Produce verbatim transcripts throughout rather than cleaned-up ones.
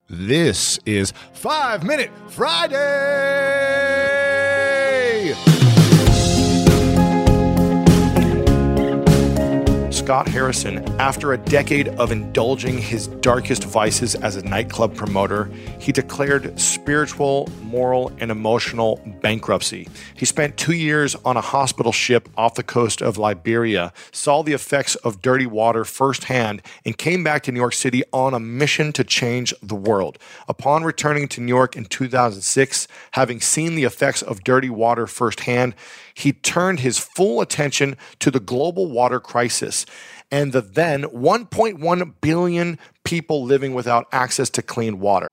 This is Five Minute Friday! Scott Harrison, after a decade of indulging his darkest vices as a nightclub promoter, he declared spiritual, moral, and emotional bankruptcy. He spent two years on a hospital ship off the coast of Liberia, saw the effects of dirty water firsthand, and came back to New York City on a mission to change the world. Upon returning to New York in two thousand six, having seen the effects of dirty water firsthand, he turned his full attention to the global water crisis and the then one point one billion people living without access to clean water.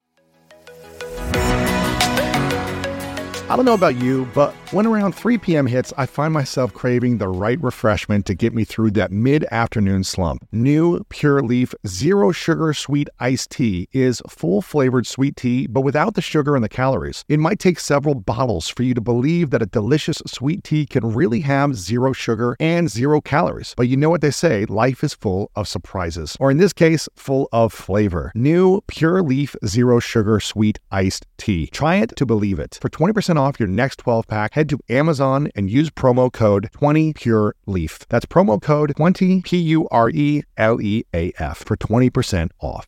I don't know about you, but when around three p.m. hits, I find myself craving the right refreshment to get me through that mid-afternoon slump. New Pure Leaf Zero Sugar Sweet Iced Tea is full-flavored sweet tea, but without the sugar and the calories. It might take several bottles for you to believe that a delicious sweet tea can really have zero sugar and zero calories. But you know what they say, life is full of surprises. Or in this case, full of flavor. New Pure Leaf Zero Sugar Sweet Iced Tea. Try it to believe it. For twenty percent off your next twelve pack, head to Amazon and use promo code twenty pure leaf. That's promo code twenty P U R E L E A F for twenty percent off.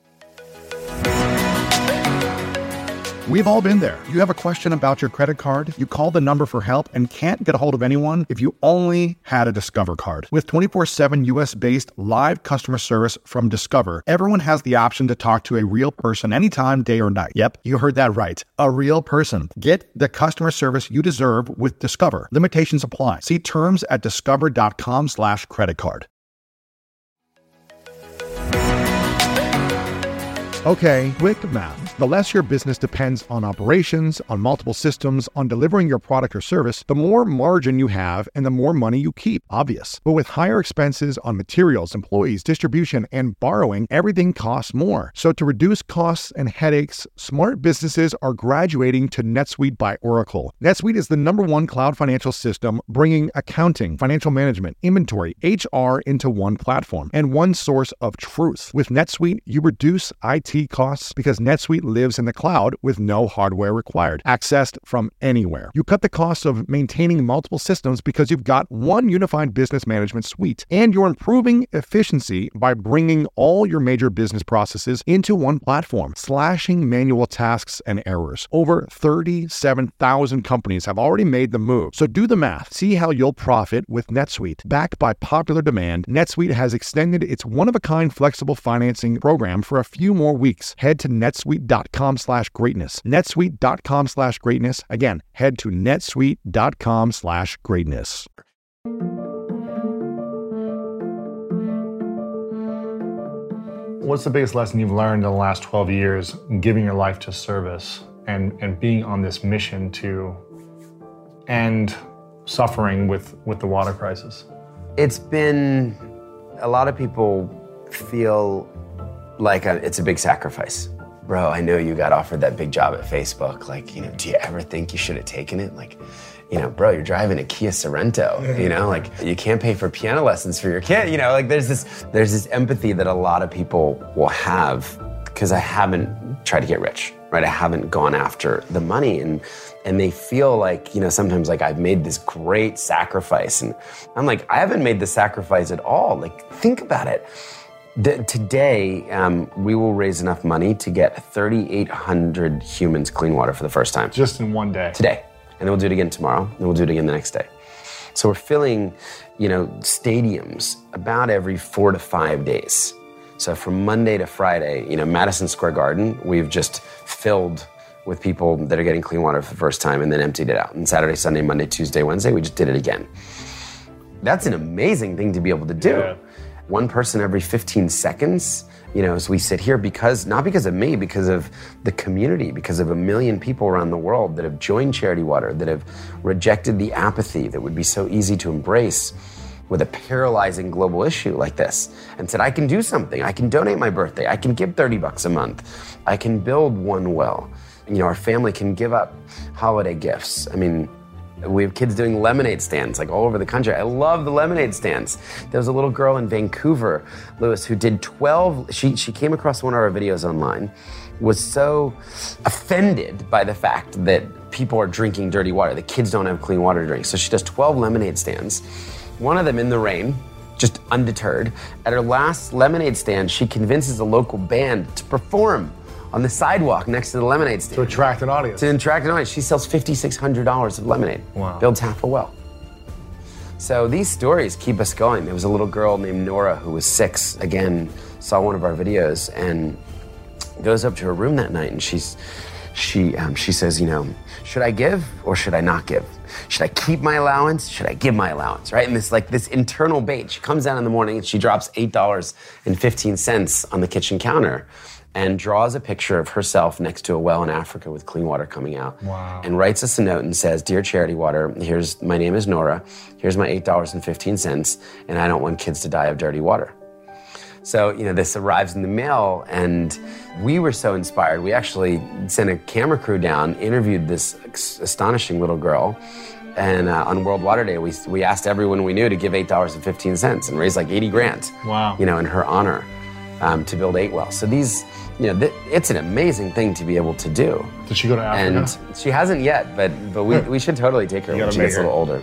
We've all been there. You have a question about your credit card, you call the number for help and can't get a hold of anyone if you only had a Discover card. With twenty-four seven U S-based live customer service from Discover, everyone has the option to talk to a real person anytime, day or night. Yep, you heard that right. A real person. Get the customer service you deserve with Discover. Limitations apply. See terms at discover.com slash credit card. Okay, quick math. The less your business depends on operations, on multiple systems, on delivering your product or service, the more margin you have and the more money you keep. Obvious. But with higher expenses on materials, employees, distribution, and borrowing, everything costs more. So to reduce costs and headaches, smart businesses are graduating to NetSuite by Oracle. NetSuite is the number one cloud financial system, bringing accounting, financial management, inventory, H R into one platform and one source of truth. With NetSuite, you reduce I T costs because NetSuite lives in the cloud with no hardware required, accessed from anywhere. You cut the cost of maintaining multiple systems because you've got one unified business management suite, and you're improving efficiency by bringing all your major business processes into one platform, slashing manual tasks and errors. Over thirty-seven thousand companies have already made the move, so do the math. See how you'll profit with NetSuite. Backed by popular demand, NetSuite has extended its one-of-a-kind flexible financing program for a few more weeks. Head to netsuite.com slash greatness. netsuite.com slash greatness. Again, head to netsuite.com slash greatness. What's the biggest lesson you've learned in the last twelve years giving your life to service and, and being on this mission to end suffering with, with the water crisis? It's been, a lot of people feel like a, it's a big sacrifice. Bro, I know you got offered that big job at Facebook. Like, you know, do you ever think you should have taken it? Like, you know, bro, you're driving a Kia Sorento, you know, like you can't pay for piano lessons for your kid. You know, like there's this, there's this empathy that a lot of people will have because I haven't tried to get rich, right? I haven't gone after the money, and and they feel like, you know, sometimes like I've made this great sacrifice, and I'm like, I haven't made the sacrifice at all. Like, think about it. The, today, um, we will raise enough money to get thirty-eight hundred humans clean water for the first time. Just in one day? Today. And then we'll do it again tomorrow, and we'll do it again the next day. So we're filling, you know, stadiums about every four to five days. So from Monday to Friday, you know, Madison Square Garden, we've just filled with people that are getting clean water for the first time and then emptied it out. And Saturday, Sunday, Monday, Tuesday, Wednesday, we just did it again. That's an amazing thing to be able to do. Yeah. One person every fifteen seconds, you know, as we sit here, because, not because of me, because of the community, because of a million people around the world that have joined Charity Water, that have rejected the apathy that would be so easy to embrace with a paralyzing global issue like this, and said, I can do something. I can donate my birthday. I can give thirty bucks a month. I can build one well. You know, our family can give up holiday gifts. I mean, we have kids doing lemonade stands like all over the country. I love the lemonade stands. There was a little girl in Vancouver, Lewis, who did twelve, she, she came across one of our videos online, was so offended by the fact that people are drinking dirty water. The kids don't have clean water to drink. So she does twelve lemonade stands, one of them in the rain, just undeterred. At her last lemonade stand, she convinces a local band to perform on the sidewalk next to the lemonade stand. To attract an audience. To attract an audience. She sells five thousand six hundred dollars of lemonade. Wow. Builds half a well. So these stories keep us going. There was a little girl named Nora who was six, again, saw one of our videos and goes up to her room that night and she's, she, um, she says, you know, should I give or should I not give? Should I keep my allowance? Should I give my allowance, right? And this like this internal debate. She comes down in the morning and she drops eight dollars and fifteen cents on the kitchen counter and draws a picture of herself next to a well in Africa with clean water coming out. Wow. And writes us a note and says, Dear Charity Water, here's, my name is Nora, here's my eight dollars and fifteen cents, and I don't want kids to die of dirty water. So, you know, this arrives in the mail, and we were so inspired. We actually sent a camera crew down, interviewed this astonishing little girl, and uh, on World Water Day, we we asked everyone we knew to give eight dollars and fifteen cents and raise like eighty grand, wow. you know, in her honor, um, to build eight wells. So these, you know, th- it's an amazing thing to be able to do. Did she go to Africa? And she hasn't yet, but but we, we should totally take her You when she gotta gets a make her. little older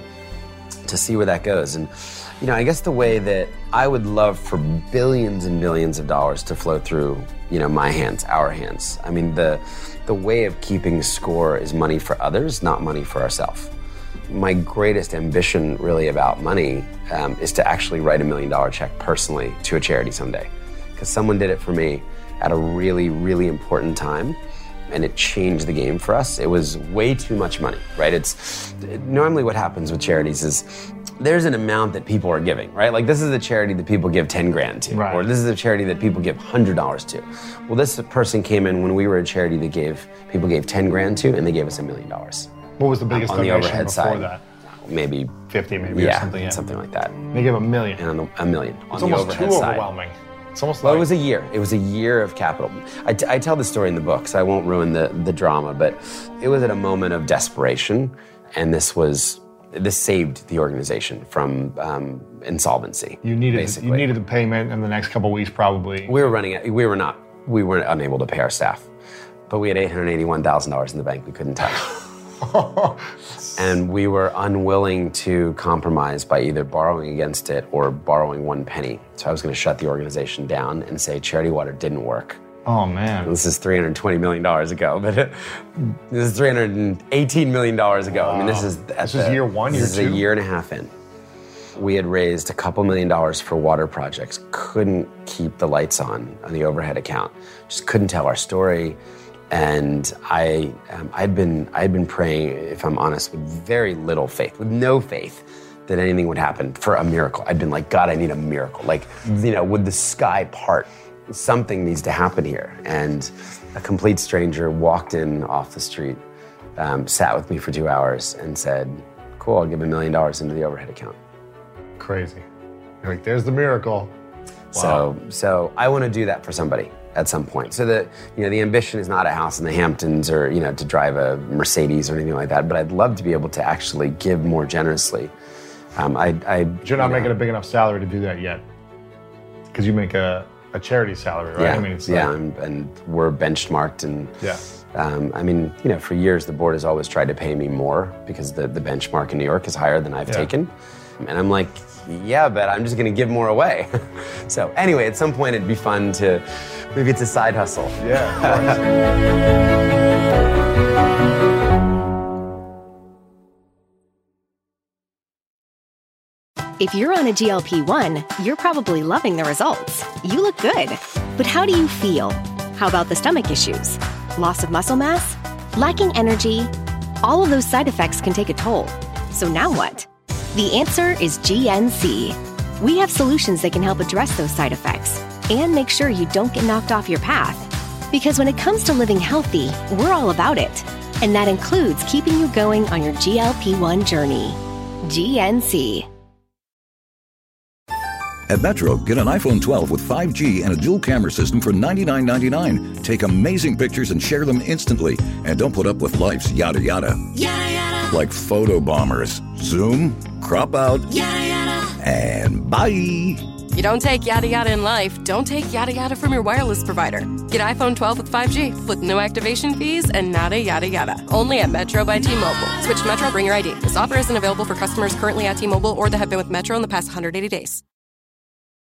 to see where that goes. And, you know, I guess the way that I would love for billions and billions of dollars to flow through, you know, my hands, our hands. I mean, the the way of keeping score is money for others, not money for ourselves. My greatest ambition really about money um, is to actually write a million dollar check personally to a charity someday. Because someone did it for me at a really, really important time, and it changed the game for us. It was way too much money, right? It's normally what happens with charities is there's an amount that people are giving, right? Like this is a charity that people give ten grand to, right. or this is a charity that people give one hundred dollars to. Well, this person came in when we were a charity that gave people gave ten grand to, and they gave us a million dollars. What was the biggest on the donation overhead before side? that? Maybe fifty, maybe, yeah, or something. Yeah, something like that. They gave a million. And on the, a million on It's the almost overhead too side. overwhelming. It's almost Well, like it was a year. It was a year of capital. I, t- I tell the story in the book, so I won't ruin the, the drama, but it was at a moment of desperation, and this was this saved the organization from um, insolvency. you needed basically. you needed the payment in the next couple of weeks, probably. We were running it. We were not. We were unable to pay our staff, but we had eight hundred eighty-one thousand dollars in the bank we couldn't touch. And we were unwilling to compromise by either borrowing against it or borrowing one penny. So I was going to shut the organization down and say Charity Water didn't work. Oh man, This is three hundred twenty million dollars ago, but it, this is three hundred eighteen million dollars ago. Wow. I mean, this is This is year one, this year is two? a year and a half in. We had raised a couple million dollars for water projects, couldn't keep the lights on on the overhead account, just couldn't tell our story. And I, um, I'd been, I'd been praying, if I'm honest, with very little faith, with no faith that anything would happen for a miracle. I'd been like, God, I need a miracle. Like, you know, would the sky part? Something needs to happen here. And a complete stranger walked in off the street, um, sat with me for two hours and said, cool, I'll give a million dollars into the overhead account. crazy. You're like, there's the miracle. Wow. So, so I want to do that for somebody at some point. So that, you know, the ambition is not a house in the Hamptons or, you know, to drive a Mercedes or anything like that, but I'd love to be able to actually give more generously. Um, I, I, But you're not you know, making a big enough salary to do that yet, because you make a, a charity salary, right? Yeah, I mean, it's yeah, like, and, and we're benchmarked, and yeah. um, I mean, you know, for years the board has always tried to pay me more because the, the benchmark in New York is higher than I've Yeah. taken, and I'm like, yeah, but I'm just going to give more away. So anyway, at some point it'd be fun to, maybe it's a side hustle. Yeah. Of course. If you're on a G L P one, you're probably loving the results. You look good. But how do you feel? How about the stomach issues? Loss of muscle mass? Lacking energy? All of those side effects can take a toll. So now what? The answer is G N C. We have solutions that can help address those side effects and make sure you don't get knocked off your path. Because when it comes to living healthy, we're all about it. And that includes keeping you going on your G L P one journey. G N C. At Metro, get an iPhone twelve with five G and a dual camera system for ninety-nine ninety-nine. Take amazing pictures and share them instantly. And don't put up with life's yada yada. Yada yada. Like photo bombers. Zoom, crop out, Yada yada. and bye. You don't take yada yada in life, don't take yada yada from your wireless provider. Get iPhone twelve with five G with no activation fees and nada yada yada. Only at Metro by T-Mobile. Switch to Metro, bring your I D. This offer isn't available for customers currently at T-Mobile or that have been with Metro in the past one hundred eighty days.